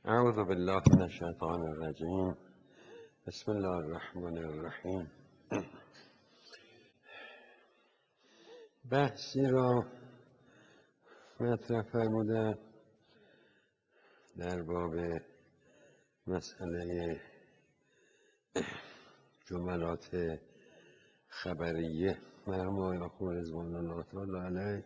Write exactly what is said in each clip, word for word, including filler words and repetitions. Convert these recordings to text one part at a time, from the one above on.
اعوذ بالله من الشیطان الرجیم. بسم الله الرحمن الرحیم. بحثی را مطرح فرمودم در باب مسئله جملات خبریه مرحوم آقای آخوند رضوان الله تعالی علیه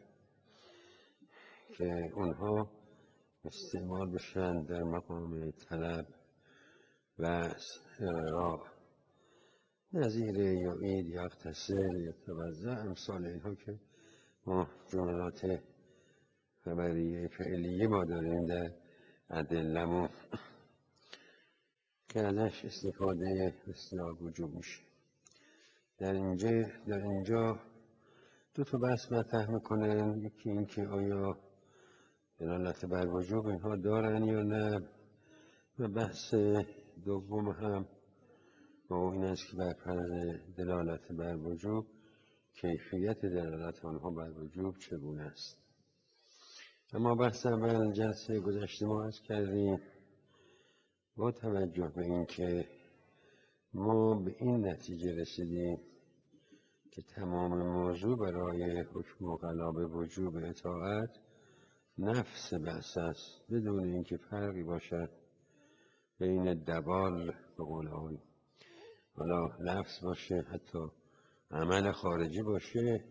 که اونها استعمال بشن در مقام طلب، بحث، اغراق، نظیر یعید، یغتسل، یتوضا، امثال اینها که ما جملات خبریه فعلیه ما داریم در ادلمون که ازش استفاده بسیار وجوب میشه. در اینجا در اینجا دو تا بحث مطرح میکنن. یکی این که آیا دلالت بر وجوب اینها دارن یا نه، و بحث دوم هم با این است که بر فرض دلالت بر وجوب کیفیت دلالت آنها بر وجوب چگونه است. اما بحث اول جلسه گذشته ما عرض کردیم با توجه به این که ما به این نتیجه رسیدیم که تمام موضوع برای حکم مقلا به وجوب اطاعت نفس بحث است، بدون اینکه فرقی باشد بین دبال به قول آن حالا نفس باشه، حتی عمل خارجی باشه.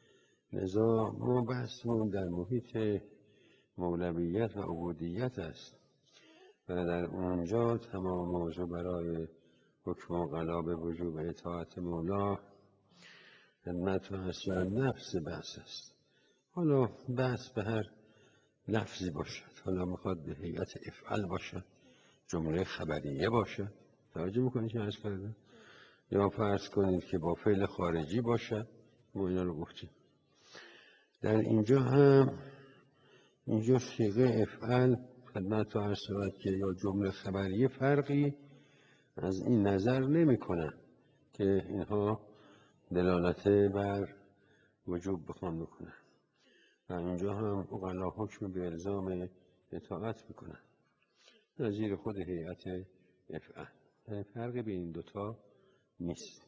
لذا ما بحثمون در محیط مولویت و عبودیت است و در اونجا تمام موضوع برای حکم مقلا به وجوب اطاعت مولا خدمت و اصلا نفس بحث است. حالا بحث به هر لفظی باشد، حالا میخواد به هیئت افعال باشد، جمله خبریه باشد، توجه میکنید چه عرض کردم، یا فرض کنید که با فعل خارجی باشد. ما اینا رو گفتیم. در اینجا هم اینجا صیغه افعال خدمت و عرض شود که یا جمله خبریه فرقی از این نظر نمی کنن که اینها دلالت بر وجوب بخوان بکنن و اینجا هم اقلا حکم به الزام اطاعت میکنن نظیر خود هیئت افعال. فرقی بین این دوتا نیست.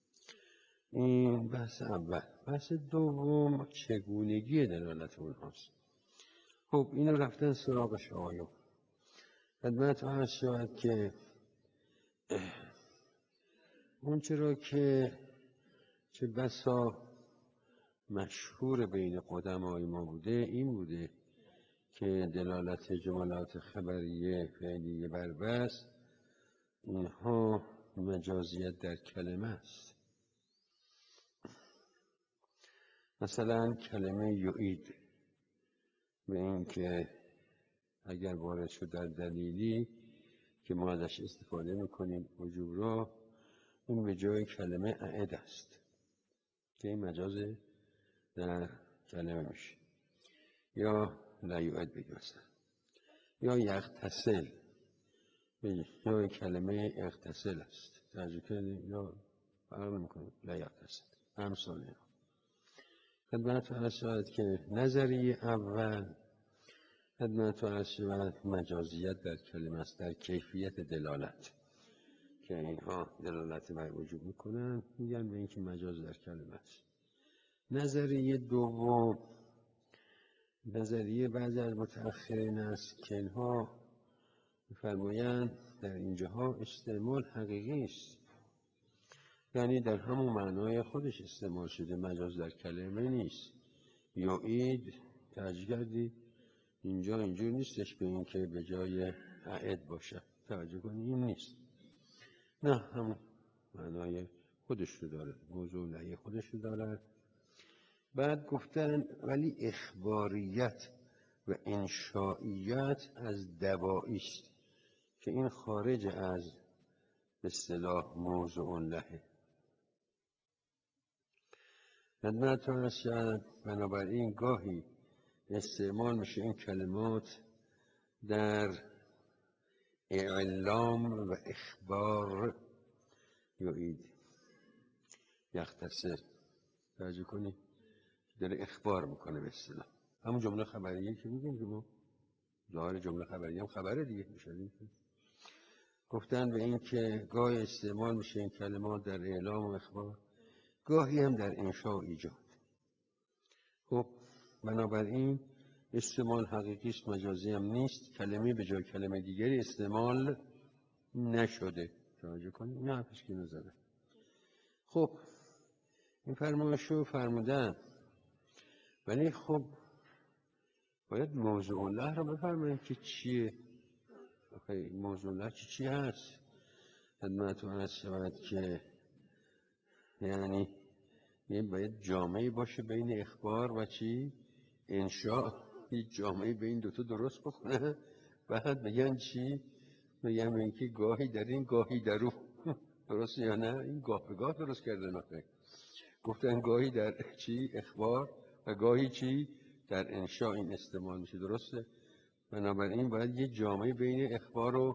این بحث اول. بحث دوم چگونگی دلالت اونهاست. خب اینو رفتن سراغش آقایون. خدمت عرض شود که اون چرا که چه بسا مشهور بین قدمای ما بوده این بوده که دلالت جملات خبریه فعلیه بر بس اینها مجازیت در کلمه است. مثلا کلمه یعید به این که اگر وارد شد در دلیلی که ما ازش استفاده میکنیم وجوب را، این به جای کلمه اعد است که این مجاز در کلمه میشه. یا لا یعد بگی مثلا، یا یغتسل به جای کلمه اغتسل است، ترجمه کنید یا فرق نمیکنه لا یغتسل. همسال اینا خدمت عرض شود که نظریه اول خدمت عرض شود مجازیت در کلمه است، در کیفیت دلالت که اینها دلالت بر وجوب میکنن میگن به اینکه مجاز در کلمه است. نظریه دوم نظریه بعضی از متأخرین است که اینها میفرمایند در اینجاها استعمال حقیقی است، یعنی در همون معنای خودش استعمال شده، مجاز در کلمه نیست. یعید ترجیح کردی اینجا اینجور نیستش به این که به جای اعد باشه، توجه کنی این نیست، نه همون معنای خودش رو داره، موضوع لعیه خودش رو داره. بعد گفتن ولی اخباریت و انشائیت از دوائی است که این خارج از اصطلاح موضوع لهه. خدمت رسید بنابراین گاهی استعمال میشه این کلمات در اعلام و اخبار یعید یغتسل، توجه کنی داره اخبار میکنه به اصطلاح همون جمله خبریه که میگیم که ما ظاهر جمله خبری هم خبره دیگه میشه. گفتن به این که گاهی استعمال میشه این کلمات در اعلام و اخبار، گاهی هم در انشاء و ایجاد. خب بنابراین استعمال حقیقی است، مجازی هم نیست، کلمه به جای کلمه دیگری استعمال نشده. توجه کنید این حرفش که نزده. خب این فرمایش رو فرمودن، ولی خب باید موضوع الله رو بفرماییم که چیه. آخه موضوع الله چی چی هست؟ خدمتتون عرض شود که یعنی یه باید جامعه باشه بین اخبار و چی؟ انشاء. یه جامعه بین دوتا درست بکنه، بعد بگن چی؟ بگن اینکه گاهی در این گاهی در او. درست یا نه؟ این گاه به گاه درست کردن. آخه گفتن گاهی در چی؟ اخبار و گاهی چی؟ در انشاء این استعمال میشه. درسته؟ بنابراین باید یه جامعه بین اخبار و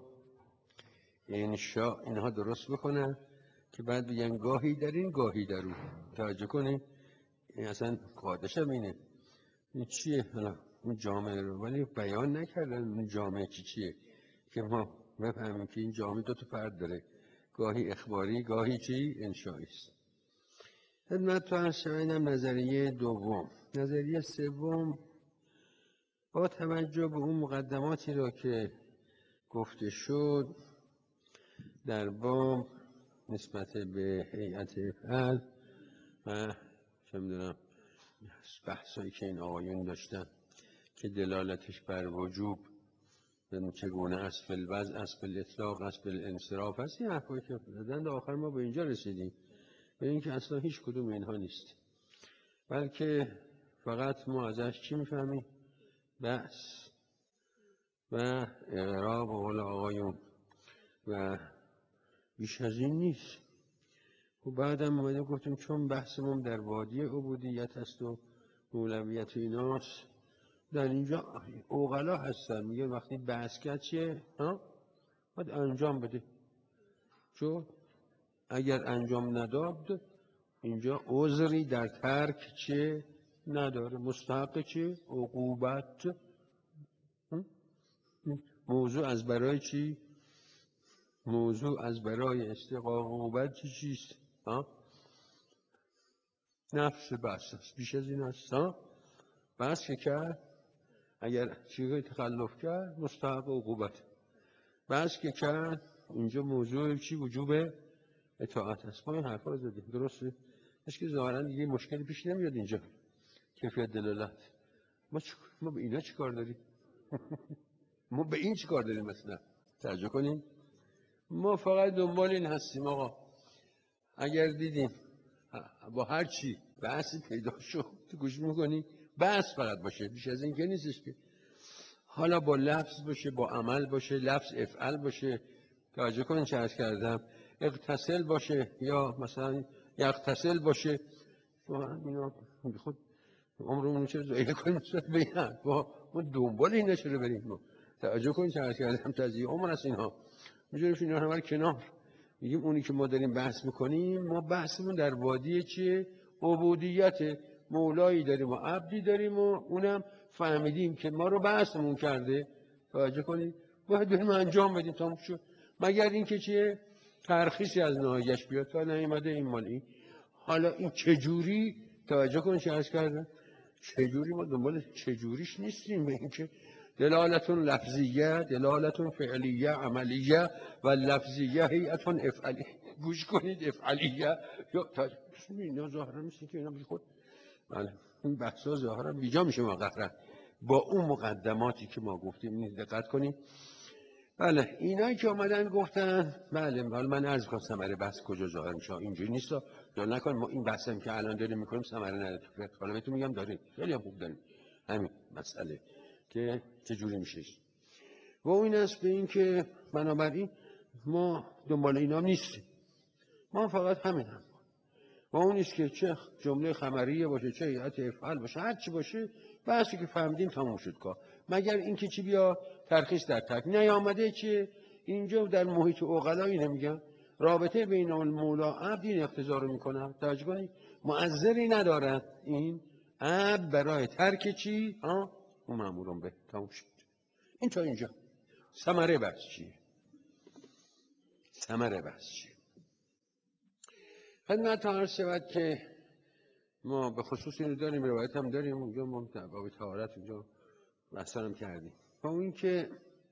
انشاء اینها درست بکنن که بعد بگن گاهی در این گاهی در اون. توجه کنید این اصلا قاعدش هم اینه. این چیه حالا این جامعه رو ولی بیان نکردن این جامعه چی چیه که ما بفهمیم که این جامعه دو تا فرد داره، گاهی اخباری گاهی چی انشایی است. خدمت تو عرض شویدم نظریه دوم. نظریه سوم با توجه به اون مقدماتی را که گفته شد در باب نسبت به هیئت افعال و چه میدونم بحثایی که این آقایون داشتن که دلالتش بر وجوب چگونه است، فی الوضع است، فی الاطلاق است، فی الانصراف است، این حرفایی که دادن آخر ما به اینجا رسیدیم، به اینکه اصلا هیچ کدوم اینها نیست، بلکه فقط ما ازش چی میفهمیم؟ بحث و اعراب و قول آقایون و بیش از این نیست. و بعدم اومده گفتیم چون بحثمون در وادی عبودیت است و مولویت و ایناست، در اینجا اوغلا هستن میگه وقتی بحث کرد چیه؟ ها؟ باید انجام بده، چون اگر انجام نداد اینجا عذری در ترک چه نداره، مستحق چه؟ عقوبت. موضوع از برای چی؟ موضوع از برای استحقاق عقوبت چی چیست؟ ها؟ نفس بحث است، بیش از این است. ها؟ بحث که کرد اگر چیزی تخلف کرد مستحق عقوبت. بحث که کرد اینجا موضوع چی؟ وجوب اطاعت است. ما این حرفا رو زدیم. درسته؟ اش که ظاهرا دیگه مشکلی پیش نمیاد اینجا. کیفیت دلالت. ما چ... ما به اینا چیکار داریم؟ ما به این چیکار داریم مثلا؟ توجه کنیم. ما فقط دنبال این هستیم آقا. اگر دیدیم با هر چی بحثی پیدا شد تو گوش میکنی بحث فقط باشه، بیش از این که نیستش که حالا با لفظ باشه با عمل باشه، لفظ افعل باشه. توجه کنین چه عرض کردم، اغتسل باشه یا مثلا یغتسل باشه. اینا خود عمرمون چه زایده کنیم بگم با ما دنبال اینا چرا بریم؟ ما توجه کنین چه عرض کردم، تضییع عمر است اینها. می‌ذاریم اینا رو کنار، میگیم اونی که ما داریم بحث میکنیم ما بحثمون در وادی چیه؟ عبودیت. مولایی داریم و عبدی داریم و اونم فهمیدیم که ما رو بحثمون کرده. توجه کنید باید بریم انجام بدیم تموم شد، مگر اینکه چیه؟ ترخیصی از نهایش بیاد تا نیامده این مالی. حالا این چجوری؟ توجه کنید چه عرض کردم، چجوری؟ ما دنبال چجوریش نیستیم، به اینکه دلالتون لفظیه، دلالتون فعلیه عملیه و لفظیه هیئتون افعالیه. گوش کنید افعالیه یا تا اینا ظاهرا میشه که اینا بی خود بله این بحثا ظاهرا بیجا میشه موقتا با اون مقدماتی که ما گفتیم. دقت کنید. بله اینایی که آمدن گفتن بله حالا من عرض کنم ثمره بحث کجا ظاهر میشه. اینجوری نیست یا نکن ما این بحثم که الان داریم میکنیم ثمره نداره. حالا بهتون میگم داریم، خیلی هم خوب داریم. همین مسئله که چجوری میشه و این است به این که بنابراین ما دنبال اینا نیستیم، ما فقط همین هم و اون نیست که چه جمله خبریه باشه چه هیئت افعال باشه هر چی باشه بحثی که فهمیدیم تموم شد کار، مگر اینکه چی بیا ترخیص در ترک نیامده. چه اینجا در محیط عقلا اینو میگن رابطه بین المولا عبد این اقتضا رو میکنه. توجه کنید مؤثری ندارد این عبد برای ترک چی ها اون مأمورون به تموم شد. این تا اینجا. ثمره بحث چیه؟ ثمره بحث چیه؟ خدمت عرض شود که ما به خصوص اینو داریم، روایت هم داریم اونجا، ما باب طهارت اونجا بحث هم کردیم. با این که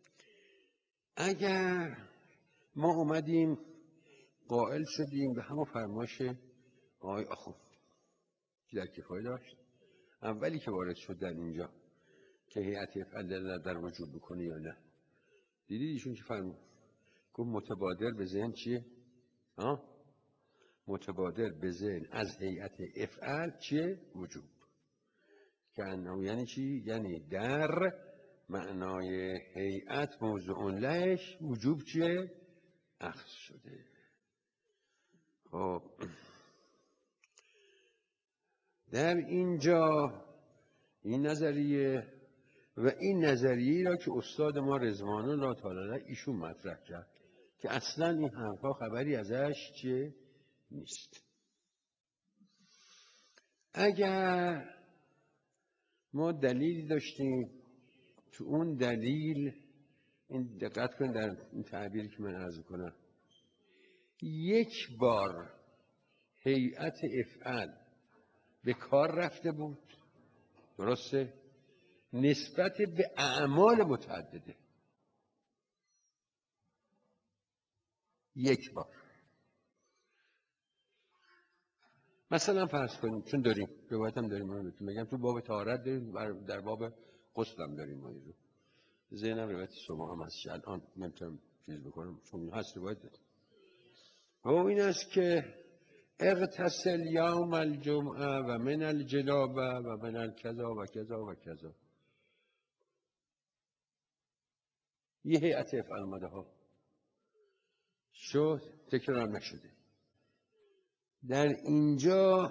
اگر ما اومدیم قائل شدیم به همون فرمایش آقای آخوند که در کفایه داشت، اولی که وارد شد در اینجا که هیئت افعال دلالت در وجوب بکنه یا نه، دیدید ایشون که فرمود گفت متبادر به ذهن چیه؟ ها؟ متبادر به ذهن از هیئت افعال چیه؟ وجوب. که انه یعنی چی؟ یعنی در معنای هیئت موضوع لهش وجوب چیه؟ اخذ شده. خب در اینجا این نظریه و این نظریه را که استاد ما رضوان الله تعالی ایشون مطرح کرد که اصلا این حرفا خبری ازش چیه؟ نیست. اگر ما دلیل داشتیم، تو اون دلیل این دقت کن در این تعبیری که من عرض کنم، یک بار هیئت افعال به کار رفته بود، درسته؟ نسبت به اعمال متعدده. یک بار. مثلا فرض کنیم، چون داریم روایت هم داریم، من بهتون بگم تو باب طهارت داریم، در باب غسل هم داریم. ما اینو ذهنم روایت شما هم هست، الان نمیتونم چیز بکنم چون هست روایت داریم. و این است که اغتسل یوم الجمعه و من الجنابه و من الکذا و کذا و کذا. یه هیئت افعال اومده ها شد، تکرار نشده. در اینجا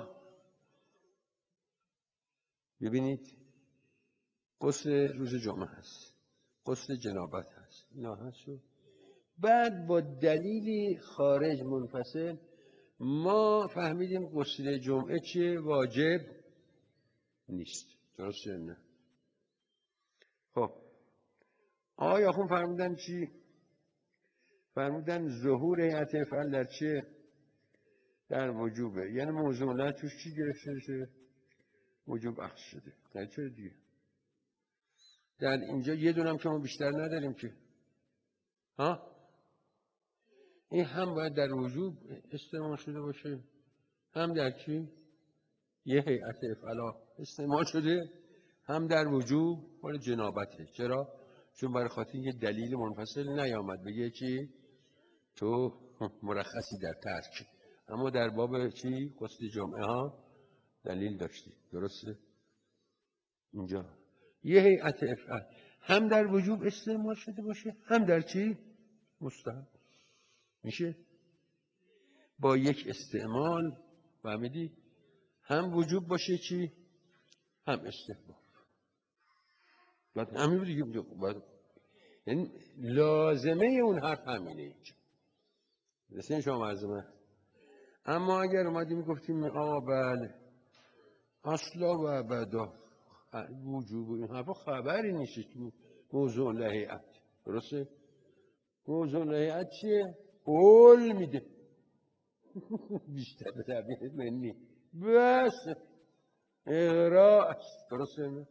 ببینید غسل روز جمعه هست، غسل جنابت هست، اینا هست شد. بعد با دلیلی خارج منفصل ما فهمیدیم غسل جمعه چیه؟ واجب نیست. درسته نه؟ خب آقای آخوند فرمودن چی؟ فرمودن ظهور هیئت افعال در چیه؟ در وجوبه. یعنی موضوع نه توش چی گرفته شده؟ وجوب اخذ شده. در چه دیگه؟ در اینجا یه دونم که ما بیشتر نداریم که ها؟ این هم باید در وجوب استعمال شده باشه، هم در چی؟ یه هیئت افعال استعمال شده، هم در وجوب مال جنابته. چرا؟ چون برای خاطر یه دلیل منفصل نیامد بگه چی؟ تو مرخصی در ترک. اما در باب چی؟ غسل جمعه ها دلیل داشتی. درسته؟ اینجا یه هیئت افعال هم در وجوب استعمال شده باشه، هم در چی؟ مستحب. میشه با یک استعمال فهمیدی؟ هم وجوب باشه چی؟ هم استحباب. بعد همین دیگه باید، یعنی لازمه اون حرف همینه اینجا. مثل شما مرزمه. اما اگر اومدیم گفتیم آقا بله اصلا و ابدا وجوب این حرفا خبری نیست تو موضوع لهیئت. درسته؟ موضوع لهیئت چیه؟ قول میده. بیشتر به تعبیر منی بس اقراء است. درسته نه؟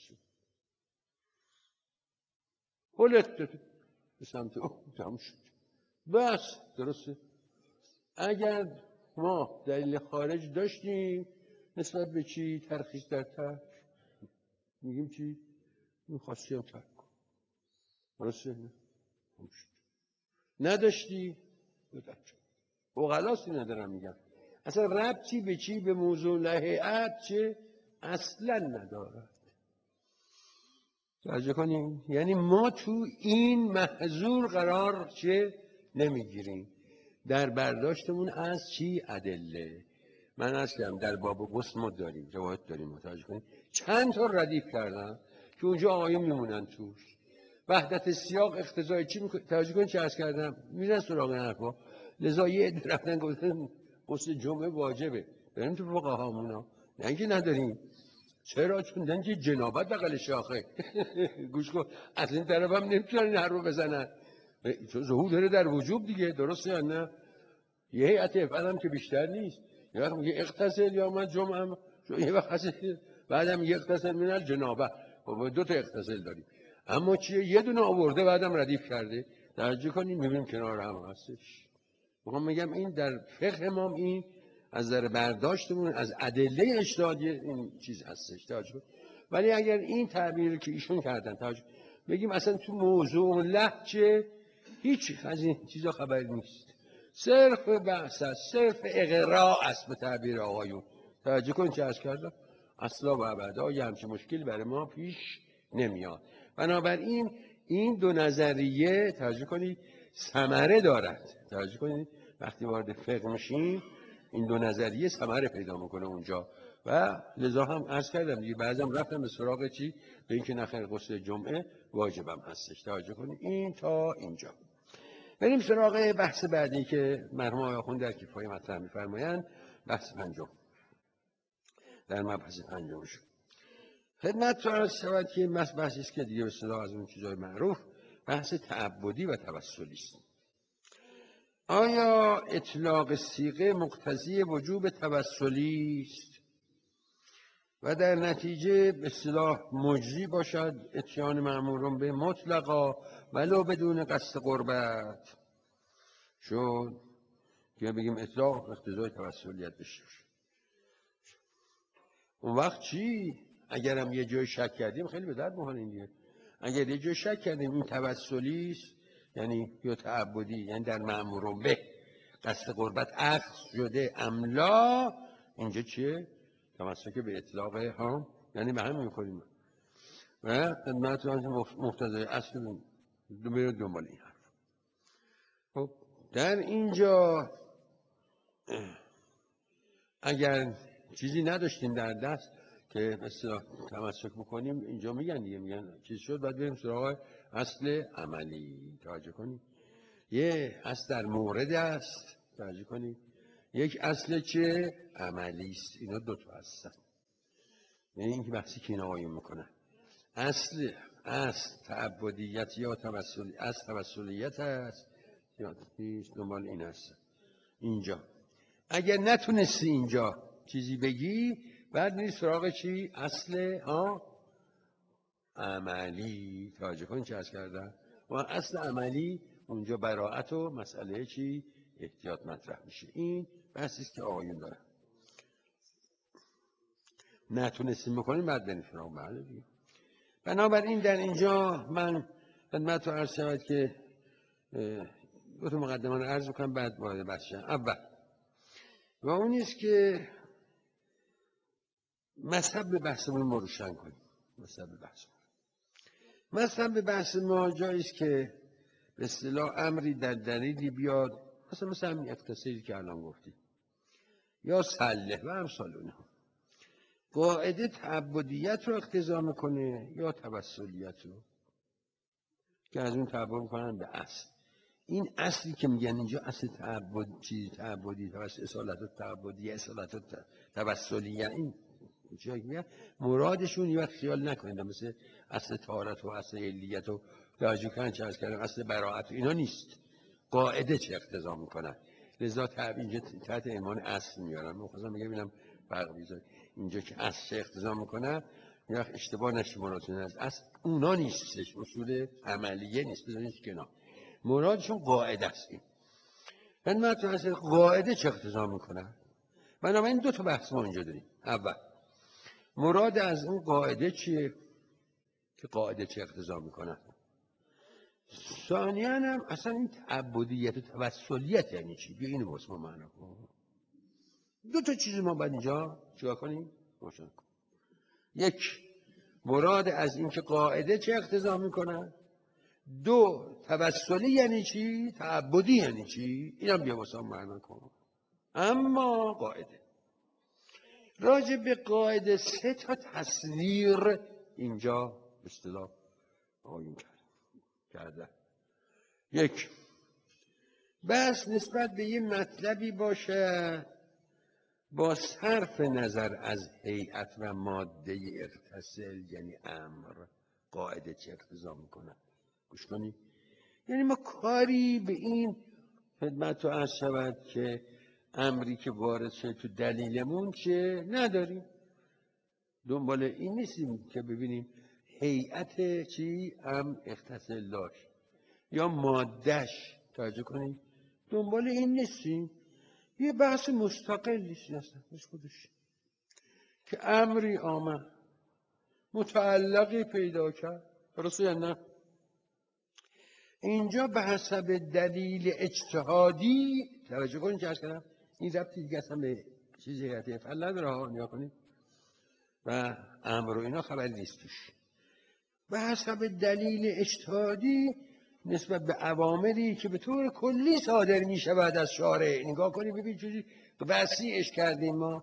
قولت داده به سمت او تموم شد. بس. درسته؟ اگر ما دلیل خارج داشتیم نسبت به چی؟ ترخیص در ترک، میگیم چی؟ میخواستی هم ترک کن. درسته نه؟ تموم شد. نداشتی؟ بدت شد. اقلاسی ندارم میگم. اصلا ربطی به چی؟ به موضوع لهیئت چه؟ اصلا ندارد. توجه کنیم. یعنی ما تو این محظور قرار چه؟ نمیگیریم. در برداشتمون از چی؟ ادله. من اصلا در باب غسل ما داریم، روایت داریم. متوجه کنیم. چند تا ردیف کردم که اونجا آقایون میمونن توش. وحدت سیاق اقتضای چی میکنه؟ توجه کنید چه عرض کردم؟ میرن سراغ این حرفا. لذا یه عده رفتن گفتن غسل جمعه واجبه. بریم تو فقهامونا. نه اینکه نداریم. چرا؟ چون دیدن که جنابت بغل شاخه. گوش کن، از این طرف هم نمیتونن این حرف رو بزنن، چون ظهور داره در وجوب دیگه، درسته یا نه؟ یه هیئت افعال هم که بیشتر نیست، یه وقت میگه اغتسل یا من جمعه، یه وقت هست بعدم یه اغتسل من الجنابه، دو تا اغتسال داریم. اما چیه؟ یه دونه آورده بعدم ردیف کرده. توجه کنید میبینیم کنار هم هستش. میخوام میگم این در فقه ما این از نظر برداشتمون از ادله اجتهادی این چیز هستش. توجه کنید. ولی اگر این تعبیر که ایشون کردن توجه بگیم اصلا تو موضوع لهجه هیچ از این چیزا خبری نیست، صرف بحث است، صرف اقراء است به تعبیر آقایون. توجه کن چه عرض کردم، اصلا و ابدا یه همچین مشکلی برای ما پیش نمیاد. بنابراین این دو نظریه توجه کنید ثمره دارد. توجه کنید وقتی وارد فقه میشیم این دو نظریه ثمره پیدا میکنه اونجا، و لذا هم عرض کردم دیگه بعضم رفتم به سراغ چی؟ به اینکه نخیر غسل جمعه واجبم هستش. توجه کنید این تا اینجا. بریم سراغ بحث بعدی که مرحوم آقای آخوند در کفایه مطرح می‌فرمایند، بحث پنجم. در مبحث پنجمشون خدمت عرض شود که بحثی است که دیگه به اصطلاح از اون چیزای معروف بحث تعبدی و توسلی است. آیا اطلاق صیغه مقتضی وجوب توسلی است و در نتیجه به اصطلاح مجزی باشد اتیان مأمورون به مطلقا ولو بدون قصد قربت؟ شد که بگیم اطلاق اقتضای توسلیت بشه. اون وقت چی؟ اگرم یه جای شک کردیم خیلی به درد می‌خوره این دیگه. اگر یه جای شک کردیم این توسلی است یعنی یا تعبدی، یعنی در مأمورون به قصد قربت اخذ شده املا، اینجا چیه؟ تمسک به اطلاق ها، یعنی به هم می‌خوریم و خدمت مقتضای اصل دو دنبال این حرف. خب در اینجا اگر چیزی نداشتیم در دست که مثلا تمسک بکنیم، اینجا میگن دیگه، میگن چیز شد باید بریم سراغ اصل عملی. توجه کنید یه اصل در مورد است، توجه کنید یک اصل چه؟ عملی است. اینا دو تا هستن، یعنی اینکه بحثی که این آقایون میکنن اصل اصل تعبدیت یا توسلی، اصل توسلیت است یا دنبال این است. اینجا اگر نتونستی اینجا چیزی بگی بعد میری سراغ چی؟ اصل ها عملی. توجه کن چه عرض کردم، و اصل عملی اونجا براءت و مسئله چی؟ احتیاط مطرح میشه. این بحثی است که آقایون دارن. نتونستیم بکنیم بعد بریم سراغ بله دیگه. بنابراین در اینجا من خدمت رو عرض شود که دو تا مقدمه رو عرض بکنم بعد وارد بحث شم. اول و اون است که مذهب بحثمون ما روشن کنیم. مذهب بحث مذهب بحث ما جایی است که به اصطلاح امری در دلیلی بیاد، مثلا مثلا همین اغتسالی که الان گفتیم یا سله و امثال اونها، قاعده تعبدیت رو اقتضا میکنه یا توسلیت رو، که از اون تعبد میکنن به اصل. این اصلی که میگن اینجا اصل تعبد چیزی تعبدی توسل اصالت و تعبدی اصالت و توسلی، این جایی میگن مرادشون یه وقت خیال نکنید مثل اصل طهارت و اصل علیت و توجه کردن چه عرض کردم اصل براءت اینا نیست. قاعده چه اقتضا میکنن، لذا تعبیر اینجا تحت عنوان اصل میارن. من خواستم بگم اینم فرق میذاره اینجا که اصل چه اقتضا میکنن یه وقت اشتباه نشه مرادشون از اصل اونا نیستش، اصول عملیه نیست، بذارینش کنار، مرادشون قاعده است. این خدمت اصل قاعده چه اقتضا میکنن. بنابراین دو تا بحث ما اینجا داریم. اول مراد از اون قاعده چیه که قاعده چه اقتضا میکنن. ثانیاً هم اصلا این تعبدیت و توسلیت یعنی چی؟ بیا اینو واسه ما معنا کن. دو تا چیز ما باید اینجا چیکار کنیم؟ روشن کنیم. یک، مراد از این که قاعده چه اقتضا میکنن. دو، توسلی یعنی چی؟ تعبدی یعنی چی؟ اینم بیا واسه ما معنا کن. اما قاعده راجع به قاعده سه تا تصویر اینجا به اصطلاح آیین کرده. یک، بس نسبت به یه مطلبی باشه با صرف نظر از هیئت و ماده اتصل یعنی امر قاعده چه اقتضا میکنن. گوش کنید، یعنی ما کاری به این خدمت رو عرض شود که امری که وارد شده تو دلیلمون چه نداریم، دنبال این نیستیم که ببینیم هیئت چی هم اختصاص داشت یا مادهش، توجه کنید دنبال این نیستیم. یه بحث مستقلی هستن از خودش که امری آمد متعلقی پیدا کرد، درسته یا نه؟ اینجا به حسب دلیل اجتهادی، توجه کنید که عرض کردم این ربطی دیگه اصلا به چیز هیئت افعال نداره ها، نیا کنید و امر و اینا خبری نیست توش. به حسب دلیل اجتهادی نسبت به اوامری که به طور کلی صادر می شود از شارع، نگاه کنید ببین چیزی وسیعش کردیم ما.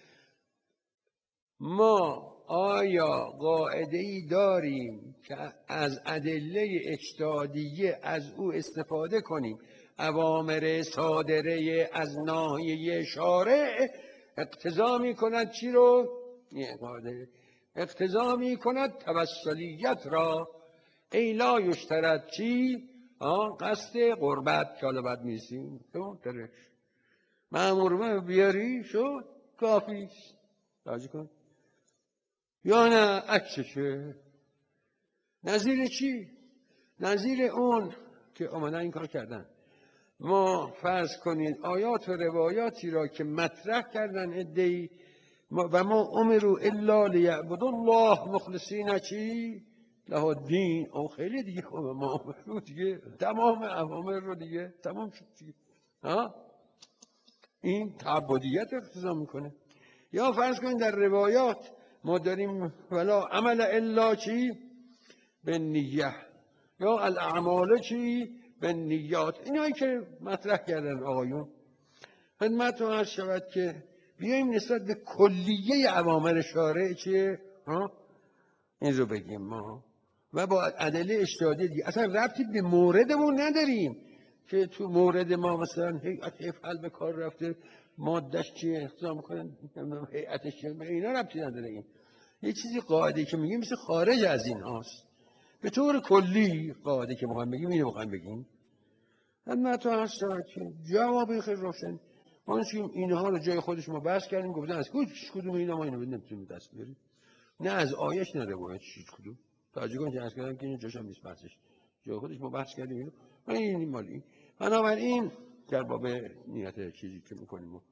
ما آیا قاعده ای داریم که از ادله اجتهادیه از او استفاده کنیم، اوامر صادره از ناحیه شارع اقتضا می کند چی رو؟ یه قاعده اقتضا می کند توسلیت را، ای لا یشترط چی؟ آه قصد قربت که حالا باید میسیم تو درش مأمور بیاری شد کافیست، راجع کن یا نه عکسشه. نظیر چی؟ نظیر اون که آمدن این کار کردن. ما فرض کنید آیات و روایاتی را که مطرح کردن عده‌ای و ما امروا الا لیعبدوا الله مخلصین چی؟ له الدین. او خیلی دیگه خوبه، ما دیگه تمام اوامر رو دیگه تمام شد دیگه. ها این تعبدیت اقتضا میکنه. یا فرض کنید در روایات ما داریم ولا عمل الا چی؟ به نیه، یا الاعمال چی؟ به نیات. اینایی که مطرح کردن آقایون خدمت رو عرض شود که بیاییم نسبت به کلیه اوامر شارع چیه؟ ها؟ این رو بگیم ما و با ادله اجتهادی دیگه اصلا ربطی به موردمون نداریم که تو مورد ما مثلا هیئت افعال به کار رفته مادهش چیه اقتضا میکنن هیئتش چیه، اینا ربطی نداره. این یه چیزی قاعده که میگیم مثل خارج از این هاست. به طور کلی قاعده که میخوایم بگیم اینو میخوایم بگیم. خدمت رو هست که جوابی خیلی روشن. ما نشیم اینها رو جای خودش ما بحث کردیم، گفتن از کدوم کدوم اینا ما اینو نمیتونیم دست بیاریم، نه از آیش نه روایت چیز کدوم. توجه کنید که از کردم که این جاش هم نیست بحثش، جای خودش ما بحث کردیم اینو و این مال این. بنابراین در باب نیت چیزی که میکنیم ما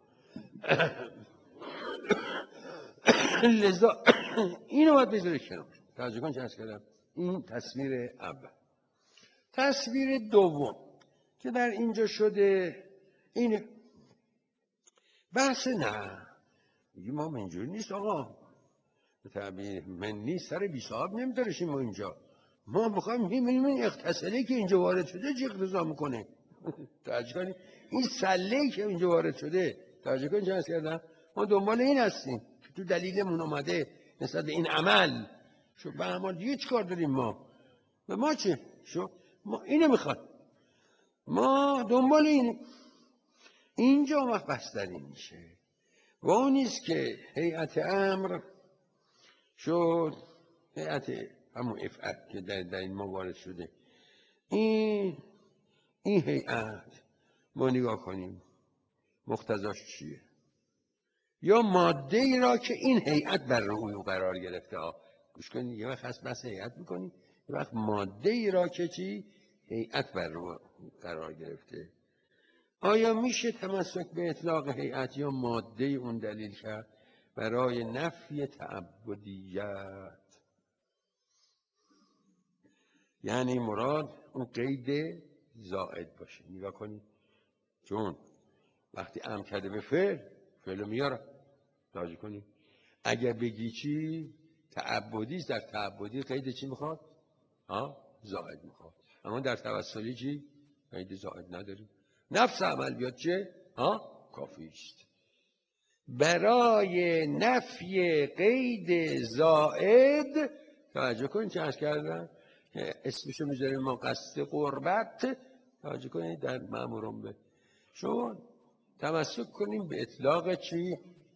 لذا اینو باید بذارید کنار. توجه کنید که از کردم این تصویر اول. تصویر دوم که در اینجا شده اینه بحث نه میگیم ما اینجوری نیست آقا، به تعبیر منی سر بی صاحب نمیدارشیم ما اینجا، ما بخوایم میبینیم این اختصالی که اینجا وارد شده چه اقتضا میکنه. توجه کنید این سله‌ای که اینجا وارد شده، توجه کنید چه کردم ما دنبال این هستیم که تو دلیلمون اومده نسبت به این عمل شو به عمل دیگه چی کار داریم ما و ما چه شو ما اینو میخواد ما دنبال این. اینجا وقت بستری میشه و اون نیست که هیئت امر شد هیئت همون افعال که در, در این موارد شده. این این هیئت ما نگاه کنیم مقتضاش چیه، یا ماده ای را که این هیئت بر روی او قرار گرفته. ها گوش کنید یه وقت هست بس هیئت میکنیم، یه وقت ماده ای را که چی هیئت بر روی قرار گرفته. آیا میشه تمسک به اطلاق هیئت یا ماده اون دلیل کرد برای نفی تعبدیت؟ یعنی مراد اون قید زائد باشه. نگاه کنید چون وقتی امر کرده به فعل فعل میاره، توجه کنید اگر بگی چی تعبدی است، در تعبدی قید چی میخواد؟ ها زائد میخواد. اما در توسلی چی قید زائد نداریم، نفس عمل بیاد چه ها کافی است. برای نفی قید زائد توجه کنید چه عرض کردم اسمشو میذاریم ما قصد قربت. توجه کنید در مأمورون به شما تمسک کنیم به اطلاق چی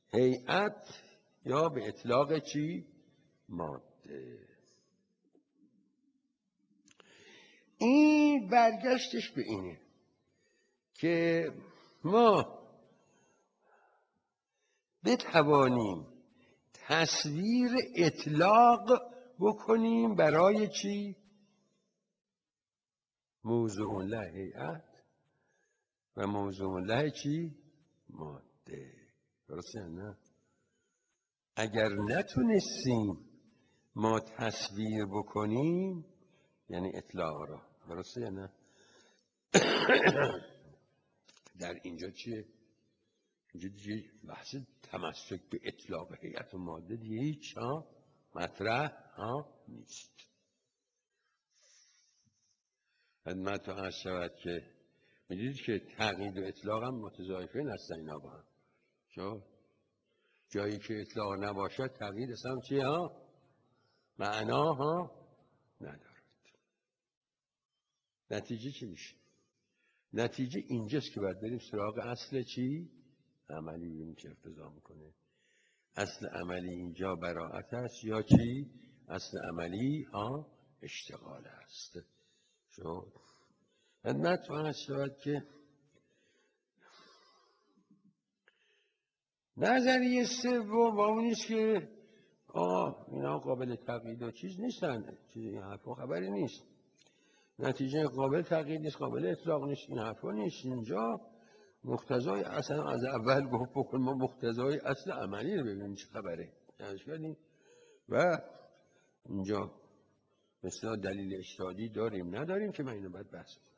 هیئت یا به اطلاق چی؟ ماده. این برگشتش به اینه که ما بتوانیم تصویر اطلاق بکنیم برای چی؟ موضوع له هیئت و موضوع له چی؟ ماده. درسته نه؟ اگر نتونستیم ما تصویر بکنیم یعنی اطلاق را، درسته یا نه؟ در اینجا چیه؟ اینجا دیگه بحث تمسک به اطلاق هیئت و ماده دیگه هیچ ها مطرح ها نیست. خدمت عرض شود که میدید که تقیید و اطلاق هم متضایفین هستن اینا با هم. چون جایی که اطلاق نباشد تقیید اصلا چیه ها؟ معنا ها ندارد. نتیجه چی میشه؟ نتیجه اینجاست که باید بریم سراغ اصل چی؟ عملی. این چه اقتضا میکنه؟ اصل عملی اینجا براءت است یا چی؟ اصل عملی ها اشتغال است. شو خدمت عرض شود که نظریه سوم با اون نیست که آه اینا قابل تقیید و چیز نیستن، چیزی این حرفا خبری نیست، نتیجه قابل تقیید نیست، قابل اطلاق نیست، این حرفا نیست. اینجا مقتضای اصلا از اول گفت بکن ما مقتضای اصل عملی رو ببینیم چه خبره و اینجا مثلا دلیل اجتهادی داریم نداریم که من اینو باید بحث کنم.